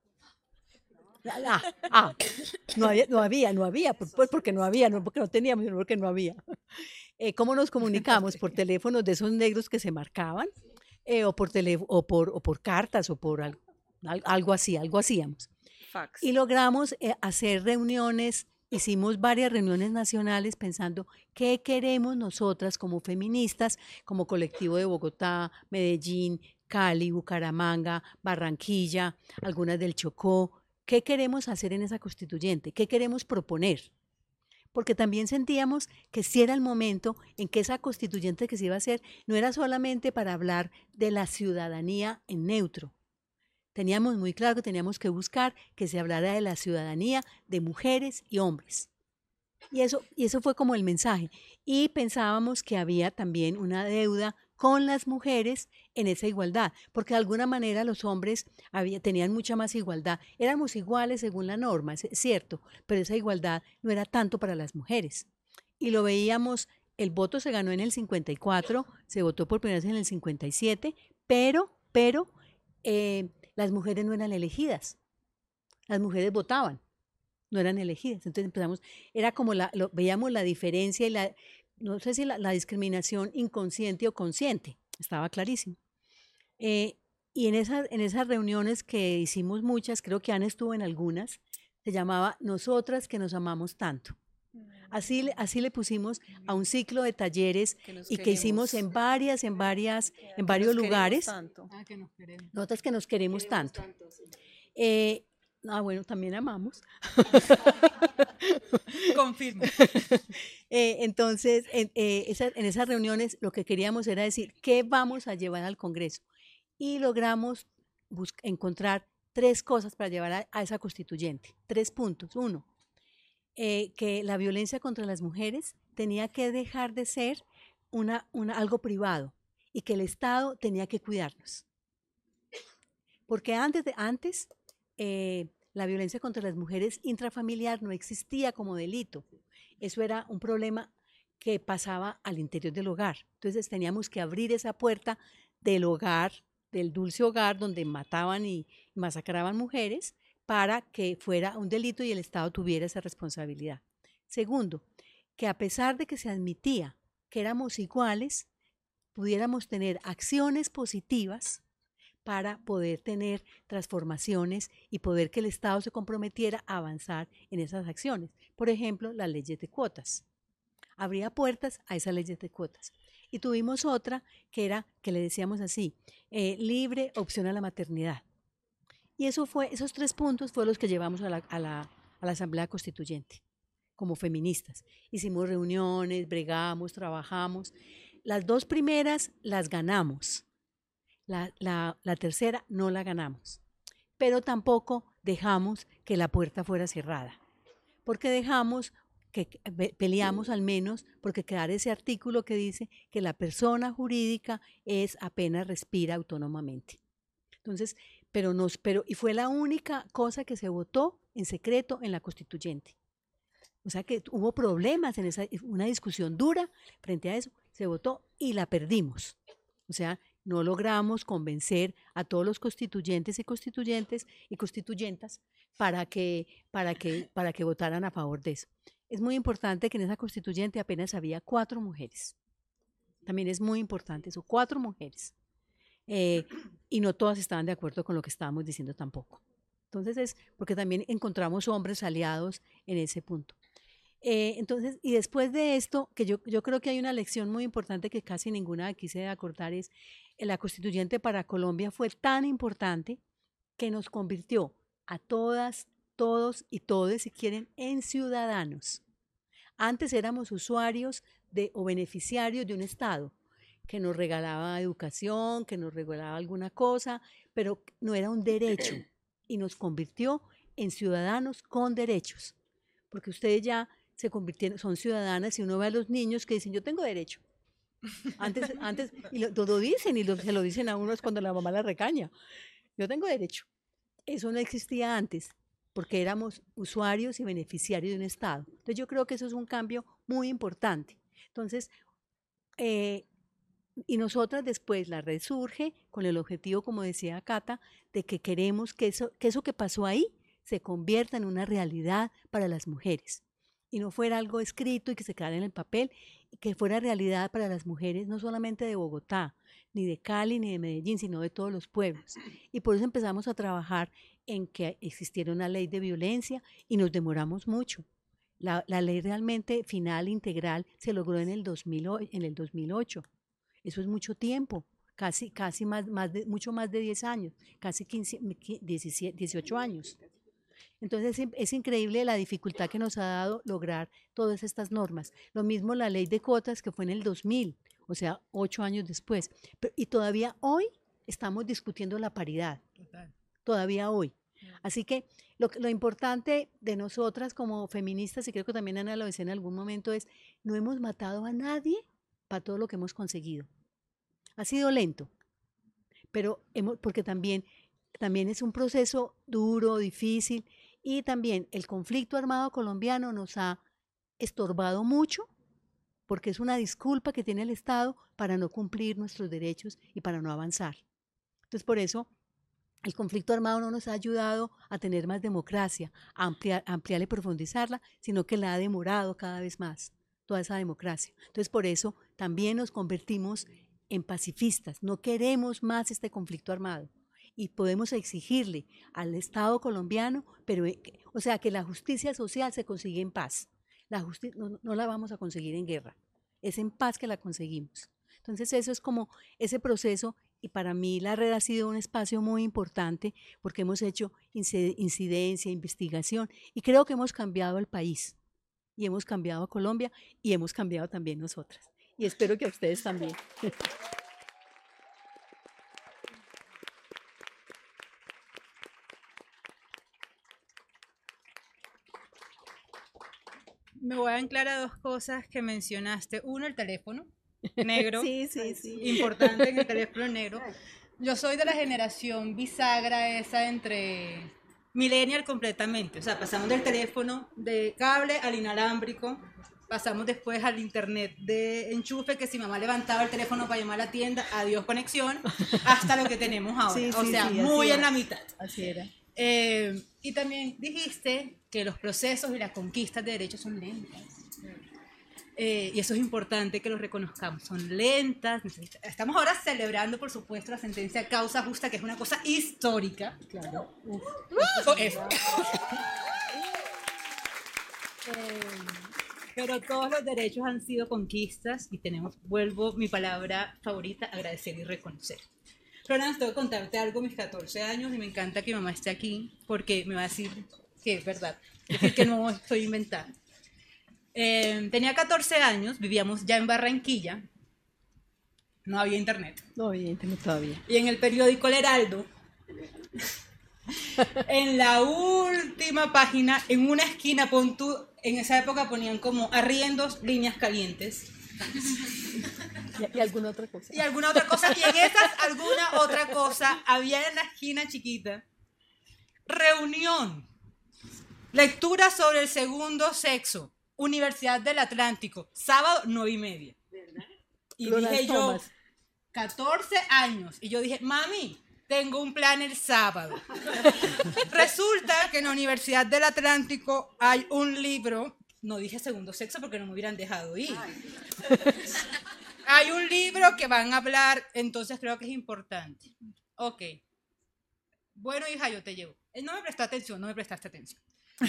No había, pues porque no había, no porque no teníamos, sino porque no había. ¿Cómo nos comunicamos? Por teléfonos de esos negros que se marcaban, o por cartas, o por algo así, algo hacíamos. Fax. Y logramos hacer reuniones, hicimos varias reuniones nacionales pensando qué queremos nosotras como feministas, como colectivo de Bogotá, Medellín, Cali, Bucaramanga, Barranquilla, algunas del Chocó. ¿Qué queremos hacer en esa constituyente? ¿Qué queremos proponer? Porque también sentíamos que si era el momento en que esa constituyente que se iba a hacer no era solamente para hablar de la ciudadanía en neutro. Teníamos muy claro que teníamos que buscar que se hablara de la ciudadanía de mujeres y hombres. Y eso fue como el mensaje. Y pensábamos que había también una deuda con las mujeres en esa igualdad, porque de alguna manera los hombres tenían mucha más igualdad. Éramos iguales según la norma, es cierto, pero esa igualdad no era tanto para las mujeres. Y lo veíamos, el voto se ganó en el 54, se votó por primera vez en el 57, pero las mujeres no eran elegidas. Las mujeres votaban, no eran elegidas. Entonces empezamos, era como veíamos la diferencia y no sé si la discriminación inconsciente o consciente, estaba clarísimo. Y en esas reuniones que hicimos muchas, creo que Ana estuvo en algunas, se llamaba Nosotras que nos amamos tanto. Así le pusimos a un ciclo de talleres y que hicimos en varios lugares. Nosotras que nos queremos tanto. Bueno, también amamos. Confirmo. Entonces, en esas reuniones lo que queríamos era decir, ¿qué vamos a llevar al Congreso? Y logramos encontrar 3 cosas para llevar a esa constituyente, 3 puntos. 1, que la violencia contra las mujeres tenía que dejar de ser algo privado y que el Estado tenía que cuidarnos. Porque antes la violencia contra las mujeres intrafamiliar no existía como delito. Eso era un problema que pasaba al interior del hogar. Entonces teníamos que abrir esa puerta del hogar, del dulce hogar donde mataban y masacraban mujeres, para que fuera un delito y el Estado tuviera esa responsabilidad. Segundo, que a pesar de que se admitía que éramos iguales, pudiéramos tener acciones positivas para poder tener transformaciones y poder que el Estado se comprometiera a avanzar en esas acciones. Por ejemplo, las leyes de cuotas. Abría puertas a esas leyes de cuotas. Y tuvimos otra que era, que le decíamos así, libre opción a la maternidad. Y esos 3 puntos fueron los que llevamos a la Asamblea Constituyente, como feministas. Hicimos reuniones, bregamos, trabajamos. Las 2 primeras las ganamos. La tercera no la ganamos. Pero tampoco dejamos que la puerta fuera cerrada. Porque peleamos al menos porque quedara ese artículo que dice que la persona jurídica es apenas respira autónomamente. Entonces, y fue la única cosa que se votó en secreto en la Constituyente. O sea que hubo problemas una discusión dura frente a eso, se votó y la perdimos. O sea, no logramos convencer a todos los constituyentes y constituyentas para que votaran a favor de eso. Es muy importante que en esa constituyente apenas había 4 mujeres. También es muy importante eso, 4 mujeres. Y no todas estaban de acuerdo con lo que estábamos diciendo tampoco. Entonces porque también encontramos hombres aliados en ese punto. Entonces, y después de esto, que yo creo que hay una lección muy importante que casi ninguna aquí se debe acordar, es la constituyente para Colombia fue tan importante que nos convirtió a todas, todos y todes, si quieren, en ciudadanos. Antes éramos usuarios o beneficiarios de un Estado que nos regalaba educación, que nos regalaba alguna cosa, pero no era un derecho, y nos convirtió en ciudadanos con derechos, porque ustedes ya se convirtieron, son ciudadanas, y uno ve a los niños que dicen, yo tengo derecho. Antes y lo dicen, y se lo dicen a uno es cuando la mamá la regaña, yo tengo derecho. Eso no existía antes, porque éramos usuarios y beneficiarios de un Estado. Entonces yo creo que eso es un cambio muy importante. Entonces, y nosotras después la red surge con el objetivo, como decía Cata, de que queremos que eso que pasó ahí se convierta en una realidad para las mujeres. Y no fuera algo escrito y que se quedara en el papel, que fuera realidad para las mujeres no solamente de Bogotá, ni de Cali, ni de Medellín, sino de todos los pueblos. Y por eso empezamos a trabajar en que existiera una ley de violencia y nos demoramos mucho. La ley realmente final, integral, se logró en el 2008. Eso es mucho tiempo, casi mucho más de 10 años, casi 18 años. Entonces es increíble la dificultad que nos ha dado lograr todas estas normas. Lo mismo la ley de cuotas, que fue en el 2000, o sea, 8 años después. Y todavía hoy estamos discutiendo la paridad. Total. Todavía hoy. Así que lo importante de nosotras como feministas, y creo que también Ana lo decía en algún momento, es no hemos matado a nadie para todo lo que hemos conseguido. Ha sido lento, pero porque también es un proceso duro, difícil, y también el conflicto armado colombiano nos ha estorbado mucho, porque es una disculpa que tiene el Estado para no cumplir nuestros derechos y para no avanzar. Entonces, por eso, el conflicto armado no nos ha ayudado a tener más democracia, a ampliarla y profundizarla, sino que la ha demorado cada vez más, toda esa democracia. Entonces, por eso también nos convertimos en pacifistas. No queremos más este conflicto armado. Y podemos exigirle al Estado colombiano, o sea, que la justicia social se consigue en paz. La justicia no la vamos a conseguir en guerra. Es en paz que la conseguimos. Entonces eso es como ese proceso, y para mí la red ha sido un espacio muy importante porque hemos hecho incidencia, investigación, y creo que hemos cambiado el país, y hemos cambiado a Colombia, y hemos cambiado también nosotras. Y espero que a ustedes también. Me voy a anclar a dos cosas que mencionaste. Uno, el teléfono negro. Sí. Importante en el teléfono negro. Yo soy de la generación bisagra esa entre millennial completamente. O sea, pasamos del teléfono de cable al inalámbrico. Pasamos después al internet de enchufe, que si mamá levantaba el teléfono para llamar a la tienda, adiós conexión, hasta lo que tenemos ahora. Muy en la mitad. Así era. Y también dijiste que los procesos y las conquistas de derechos son lentas. Y eso es importante que lo reconozcamos. Son lentas. Estamos ahora celebrando, por supuesto, la sentencia de causa justa, que es una cosa histórica. Claro. Pero todos los derechos han sido conquistas y vuelvo mi palabra favorita, agradecer y reconocer. Florence, tengo que contarte algo, mis 14 años, y me encanta que mi mamá esté aquí, porque me va a decir que es verdad, es decir, que no estoy inventando. Tenía 14 años, vivíamos ya en Barranquilla, no había internet. No había internet todavía. Y en el periódico El Heraldo, en la última página, en una esquina, en esa época ponían como arriendos, líneas calientes. ¿Y alguna otra cosa? Y alguna otra cosa, y en esas alguna otra cosa había en la esquina chiquita, reunión, lectura sobre el segundo sexo, Universidad del Atlántico, sábado 9:30. Y dije yo, 14 años, y yo dije, mami, tengo un plan el sábado. Resulta que en la Universidad del Atlántico hay un libro, no dije segundo sexo porque no me hubieran dejado ir. Hay un libro que van a hablar, entonces creo que es importante. Ok. Bueno, hija, yo te llevo. Él no me prestó atención, no me prestaste atención.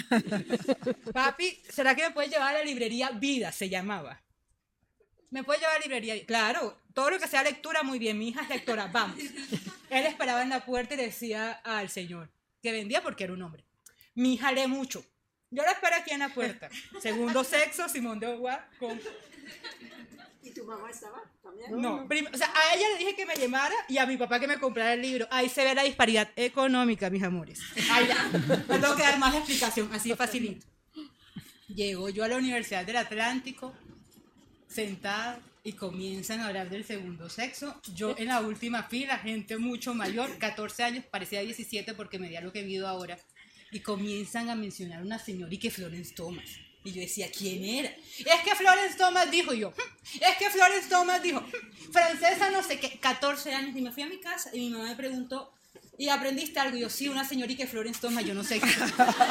Papi, ¿será que me puedes llevar a la librería Vida? Se llamaba. ¿Me puedes llevar a la librería Vida? Claro, todo lo que sea lectura, muy bien, mi hija es lectora, vamos. Él esperaba en la puerta y le decía al señor, que vendía porque era un hombre, mi hija lee mucho. Yo la espero aquí en la puerta. Segundo sexo, Simón de Beauvoir con... ¿Y tu mamá estaba también? No, o sea, a ella le dije que me llamara y a mi papá que me comprara el libro. Ahí se ve la disparidad económica, mis amores. Ahí ya, no tengo que dar más explicación, así facilito. Llego yo a la Universidad del Atlántico, sentada, y comienzan a hablar del segundo sexo. Yo en la última fila, gente mucho mayor, 14 años, parecía 17 porque me di lo que he vivido ahora. Y comienzan a mencionar una señora y que Florence Thomas. Y yo decía, ¿quién era? Es que Florence Thomas dijo, yo. Es que Florence Thomas dijo, francesa no sé qué, 14 años. Y me fui a mi casa y mi mamá me preguntó, ¿y aprendiste algo? Y yo, sí, una señora y que Florence Thomas, yo no sé qué.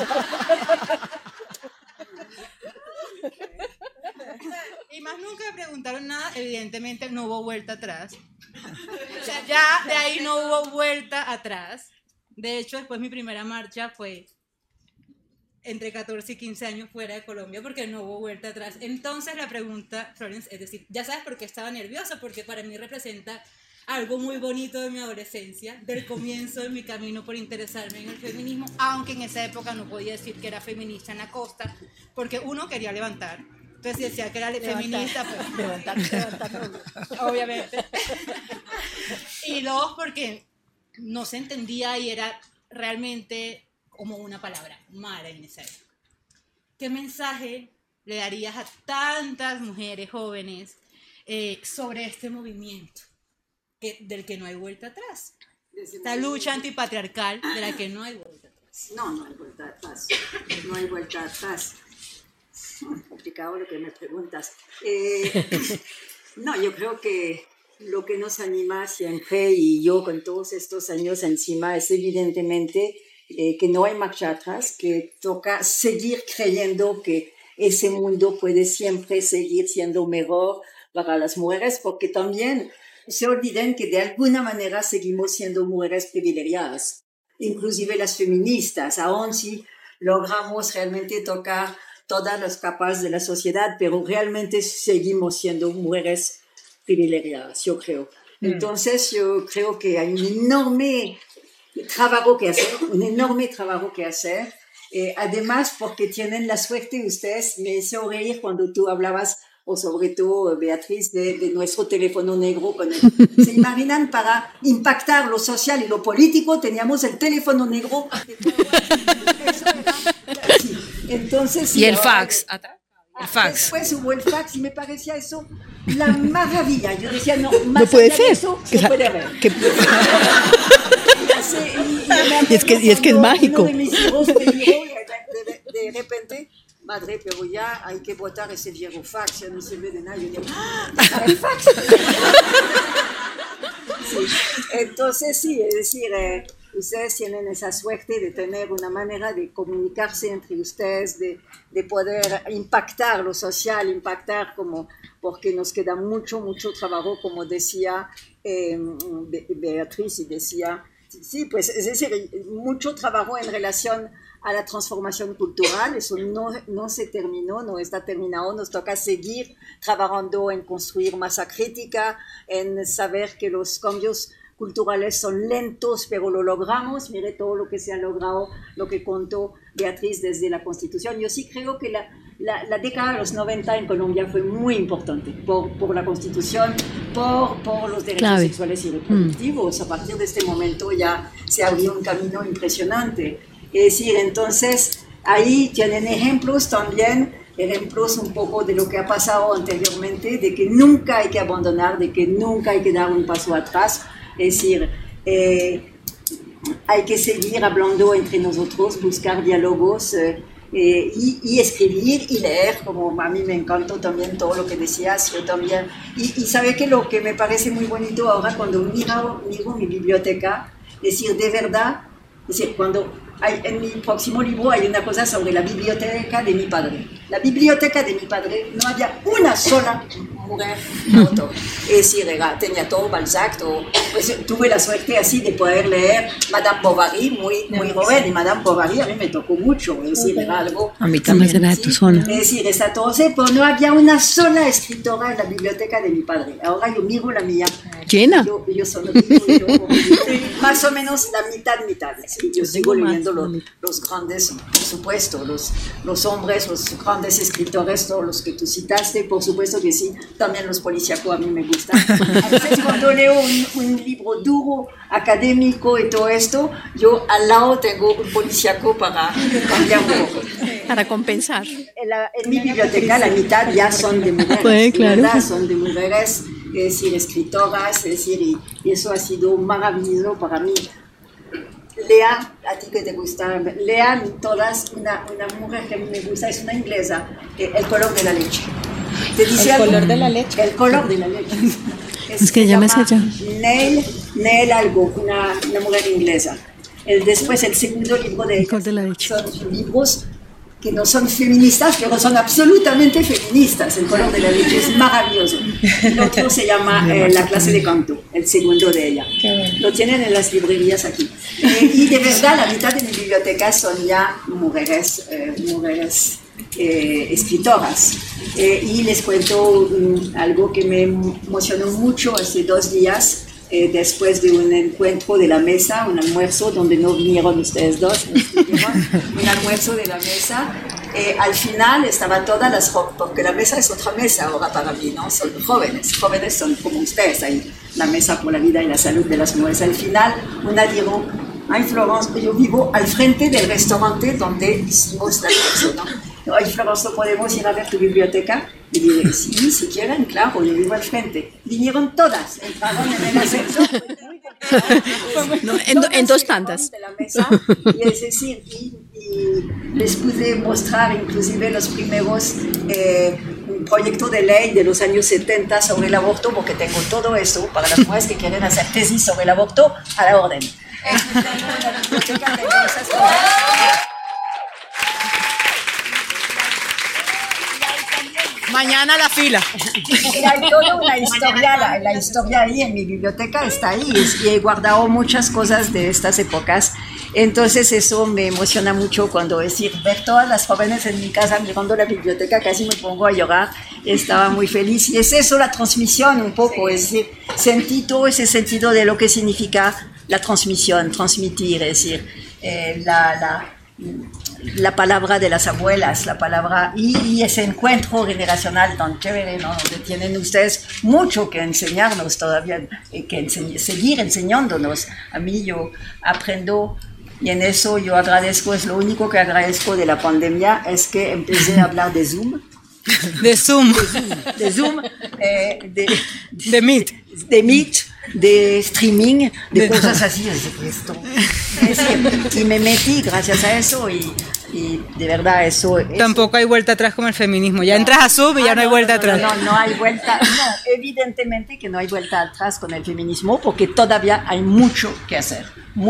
Y más nunca me preguntaron nada, evidentemente no hubo vuelta atrás. O sea, ya de ahí no hubo vuelta atrás. De hecho, después mi primera marcha fue entre 14 y 15 años fuera de Colombia porque no hubo vuelta atrás. Entonces la pregunta, Florence, es decir, ya sabes por qué estaba nerviosa, porque para mí representa algo muy bonito de mi adolescencia, del comienzo de mi camino por interesarme en el feminismo, aunque en esa época no podía decir que era feminista en la costa, porque uno quería levantar. Entonces si decía que era feminista, pues levantar, obviamente. Y dos, porque no se entendía y era realmente como una palabra mala en esa época. ¿Qué mensaje le darías a tantas mujeres jóvenes sobre este movimiento del que no hay vuelta atrás? Esta lucha antipatriarcal de la que no hay vuelta atrás. No hay vuelta atrás. No hay vuelta atrás. Complicado lo que me preguntas. No, yo creo que lo que nos anima siempre, y yo con todos estos años encima, es evidentemente que no hay marcha atrás, que toca seguir creyendo que ese mundo puede siempre seguir siendo mejor para las mujeres, porque también se olviden que de alguna manera seguimos siendo mujeres privilegiadas, inclusive las feministas, aun si logramos realmente tocar todas las capas de la sociedad, pero realmente seguimos siendo mujeres privilegiadas, yo creo. Entonces yo creo que hay un enorme trabajo que hacer, además porque tienen la suerte, ustedes me hizo reír cuando tú hablabas, o sobre todo Beatriz, de nuestro teléfono negro. Se imaginan, para impactar lo social y lo político teníamos el teléfono negro. Eso era, sí. Entonces, y el fax atrás. fax. Después hubo el fax y me parecía eso la maravilla. Yo decía, no, No puede ser. Eso, no puede haber. Y es que es mágico. Uno de mis hijos me dijo, de repente, madre, pero ya hay que botar ese viejo fax, ya no sirve de nada. Yo digo, el fax. Sí. Entonces, sí, es decir, ustedes tienen esa suerte de tener una manera de comunicarse entre ustedes, de poder impactar lo social, impactar como, porque nos queda mucho trabajo, como decía Beatriz, y decía, sí, pues es decir, mucho trabajo en relación a la transformación cultural, eso no se terminó, no está terminado, nos toca seguir trabajando en construir masa crítica, en saber que los cambios culturales son lentos, pero lo logramos. Mire todo lo que se ha logrado, lo que contó Beatriz desde la Constitución. Yo sí creo que la década de los 90 en Colombia fue muy importante por la Constitución, por los derechos sexuales y reproductivos. A partir de este momento ya se abrió un camino impresionante. Es decir, entonces ahí tienen ejemplos también, ejemplos un poco de lo que ha pasado anteriormente, de que nunca hay que abandonar, de que nunca hay que dar un paso atrás. Es decir, hay que seguir hablando entre nosotros, buscar diálogos y escribir y leer, como a mí me encantó también todo lo que decías, yo también. Y sabe que lo que me parece muy bonito ahora cuando miro mi biblioteca, es decir, de verdad, es decir, en mi próximo libro hay una cosa sobre la biblioteca de mi padre. La biblioteca de mi padre no había una sola mujer autor. Es decir, tenía todo Balzac, pues tuve la suerte así de poder leer Madame Bovary muy joven, y Madame Bovary a mí me tocó mucho, es decir, era algo... A mí también será de tu zona. Es decir, está todo, pero no había una sola escritora en la biblioteca de mi padre. Ahora yo miro la mía. ¿Llena? Yo sonrío, más o menos la mitad. ¿Sí? Yo sigo leyendo los grandes, por supuesto, los hombres, los grandes escritores, todos los que tú citaste, por supuesto que sí, también los policíacos a mí me gustan. A veces cuando leo un libro duro, académico y todo esto, yo al lado tengo un policíaco para cambiar un poco. Para compensar. En mi biblioteca la mitad ya son de mujeres, Pues, claro. ¿verdad? Son de mujeres, es decir, escritoras, es decir, y eso ha sido maravilloso para mí. Lea, a ti que te gusta, lean todas, una mujer que a mí me gusta, es una inglesa, El color de la leche. ¿Te dice algo? Color de la leche. El color de la leche. Es que ya me sé ya. Neil algo, una mujer inglesa. Después el segundo libro de El color de la leche. son libros que no son feministas, pero son absolutamente feministas. El color de la leche es maravilloso. El otro se llama La clase de canto, el segundo de ella. Lo tienen en las librerías aquí. Y de verdad, la mitad de mi biblioteca son ya mujeres escritoras. Y les cuento algo que me emocionó mucho hace 2 días. Después de un encuentro de la mesa, un almuerzo donde no vinieron ustedes dos, un almuerzo de la mesa, al final estaban todas las jóvenes, porque la mesa es otra mesa ahora para mí, ¿no? Son jóvenes son como ustedes, ahí, la mesa por la vida y la salud de las mujeres. Al final, una dijo, ay Florence, yo vivo al frente del restaurante donde hicimos la almuerzo, ¿no? Ay Florence, ¿no podemos ir a ver tu biblioteca? Y dije, sí, si quieren, claro, yo vivo al frente. Vinieron todas, entraron en el ascenso. No, en 2 tandas. De la mesa, y es decir, y les pude mostrar inclusive los primeros proyectos de ley de los años 70 sobre el aborto, porque tengo todo eso para las mujeres que quieren hacer tesis sobre el aborto a la orden. Tengo una biblioteca de esas cosas. Mañana la fila. Y hay toda una historia, la historia ahí en mi biblioteca está ahí, y he guardado muchas cosas de estas épocas. Entonces eso me emociona mucho cuando ver todas las jóvenes en mi casa mirando la biblioteca, casi me pongo a llorar, estaba muy feliz. Y es eso la transmisión un poco, es decir, sentí todo ese sentido de lo que significa la transmisión, transmitir, es decir, la palabra de las abuelas, la palabra y ese encuentro generacional tan chévere, ¿no? Donde tienen ustedes mucho que enseñarnos todavía, seguir enseñándonos. A mí yo aprendo, y en eso yo agradezco, es lo único que agradezco de la pandemia, es que empecé a hablar de Zoom. De Zoom. de Zoom, De Meet. de Meet, de streaming, de cosas así. Esto. Y me metí gracias a eso y de verdad eso... Tampoco hay vuelta atrás como el feminismo. Ya entras a Zoom y ya no hay vuelta atrás. No hay vuelta. No, evidentemente que no hay vuelta atrás con el feminismo porque todavía hay mucho que hacer.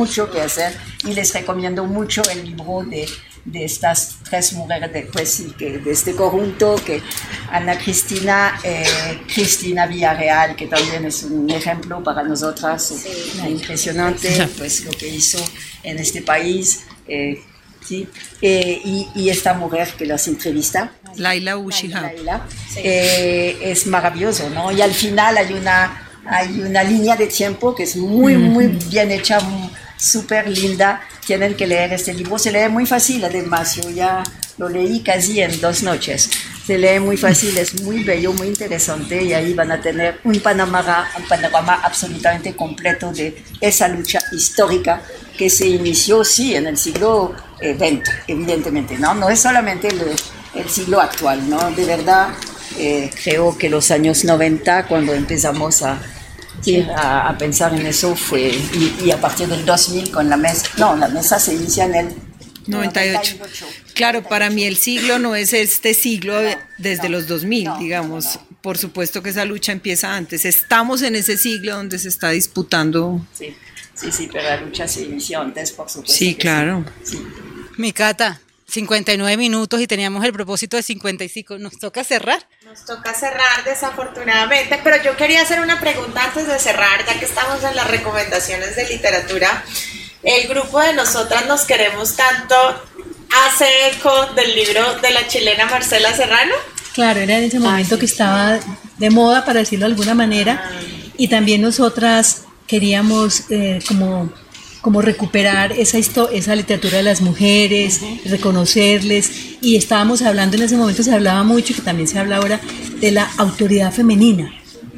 Y les recomiendo mucho el libro de estas tres mujeres de este conjunto, que Ana Cristina Villarreal, que también es un ejemplo para nosotras, impresionante, pues lo que hizo en este país, ¿sí? Y esta mujer que las entrevista, Laila Ushihab. es maravilloso, ¿no? Y al final hay una línea de tiempo que es muy bien hecha, súper linda. Tienen que leer este libro, se lee muy fácil, además yo ya lo leí casi en 2 noches. Se lee muy fácil, es muy bello, muy interesante, y ahí van a tener un panorama absolutamente completo de esa lucha histórica que se inició, sí, en el siglo XX, evidentemente, ¿no? No es solamente el siglo actual, ¿no? De verdad, creo que los años 90, cuando empezamos a pensar en eso, fue, y a partir del 2000 con la mesa se inicia en el 98. Claro, para mí el siglo no es este siglo desde los 2000, digamos. Por supuesto que esa lucha empieza antes. Estamos en ese siglo donde se está disputando. Sí, pero la lucha se inició antes, por supuesto. Sí, claro. Sí. Mi Cata, 59 minutos y teníamos el propósito de 55. ¿Nos toca cerrar? Nos toca cerrar, desafortunadamente, pero yo quería hacer una pregunta antes de cerrar, ya que estamos en las recomendaciones de literatura. El grupo de nosotras nos queremos tanto hace eco del libro de la chilena Marcela Serrano. Claro, era en ese momento que estaba de moda, para decirlo de alguna manera, y también nosotras queríamos como recuperar esa literatura de las mujeres, reconocerles, y estábamos hablando en ese momento, se hablaba mucho, que también se habla ahora, de la autoridad femenina,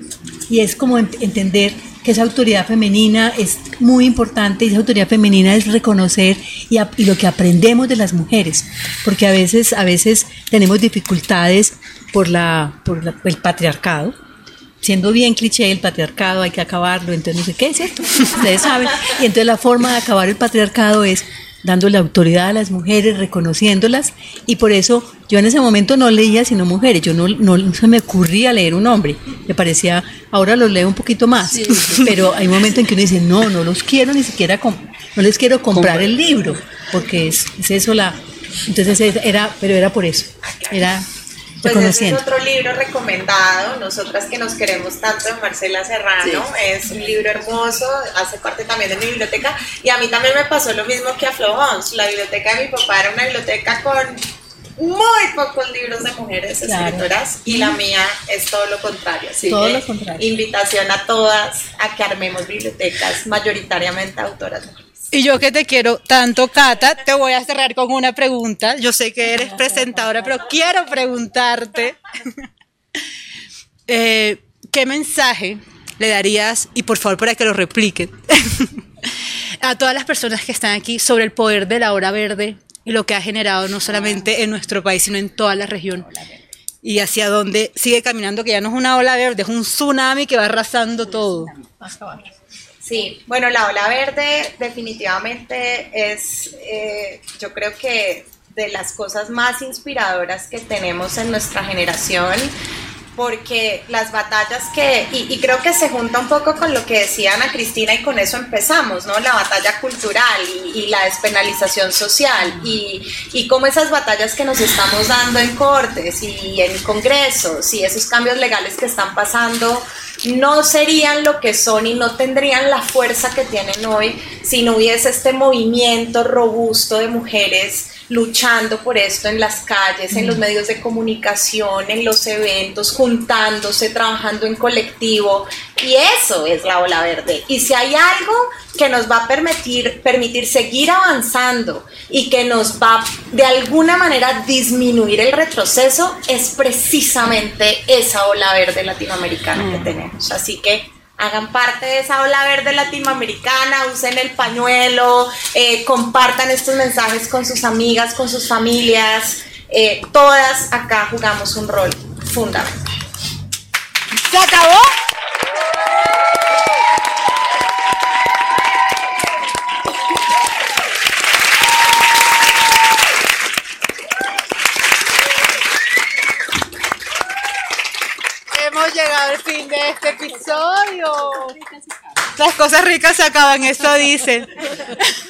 y es como entender que esa autoridad femenina es muy importante, y esa autoridad femenina es reconocer y lo que aprendemos de las mujeres, porque a veces tenemos dificultades por el patriarcado. Siendo bien cliché, el patriarcado hay que acabarlo, entonces no sé qué, ¿cierto? Ustedes saben. Y entonces la forma de acabar el patriarcado es dándole autoridad a las mujeres, reconociéndolas, y por eso yo en ese momento no leía sino mujeres, yo no se me ocurría leer un hombre, me parecía, ahora los leo un poquito más, pero hay momentos en que uno dice, no los quiero ni siquiera, no les quiero comprar el libro, porque es eso entonces era por eso, era... Pues ese es otro libro recomendado, nosotras que nos queremos tanto, de Marcela Serrano, es un libro hermoso, hace parte también de mi biblioteca, y a mí también me pasó lo mismo que a Flo Hons. La biblioteca de mi papá era una biblioteca con muy pocos libros de mujeres escritoras, y la mía es todo lo contrario, así todo que lo contrario. Invitación a todas a que armemos bibliotecas mayoritariamente autoras mujeres. Y yo que te quiero tanto, Cata, te voy a cerrar con una pregunta. Yo sé que eres presentadora, pero quiero preguntarte, ¿qué mensaje le darías, y por favor para que lo repliquen, a todas las personas que están aquí sobre el poder de la ola verde y lo que ha generado no solamente en nuestro país, sino en toda la región? Y hacia dónde sigue caminando, que ya no es una ola verde, es un tsunami que va arrasando todo. Sí, bueno, la ola verde definitivamente es, yo creo que de las cosas más inspiradoras que tenemos en nuestra generación, porque las batallas y creo que se junta un poco con lo que decía Ana Cristina, y con eso empezamos, ¿no? La batalla cultural y la despenalización social, y cómo esas batallas que nos estamos dando en cortes y en congresos, y esos cambios legales que están pasando, no serían lo que son y no tendrían la fuerza que tienen hoy si no hubiese este movimiento robusto de mujeres luchando por esto en las calles, en los medios de comunicación, en los eventos, juntándose, trabajando en colectivo, y eso es la ola verde. Y si hay algo que nos va a permitir seguir avanzando y que nos va de alguna manera disminuir el retroceso, es precisamente esa ola verde latinoamericana que tenemos. Así que hagan parte de esa ola verde latinoamericana, usen el pañuelo, compartan estos mensajes con sus amigas, con sus familias, todas acá jugamos un rol fundamental. ¿Se acabó? Hemos llegado al fin de este episodio. Las cosas ricas se acaban, eso dicen.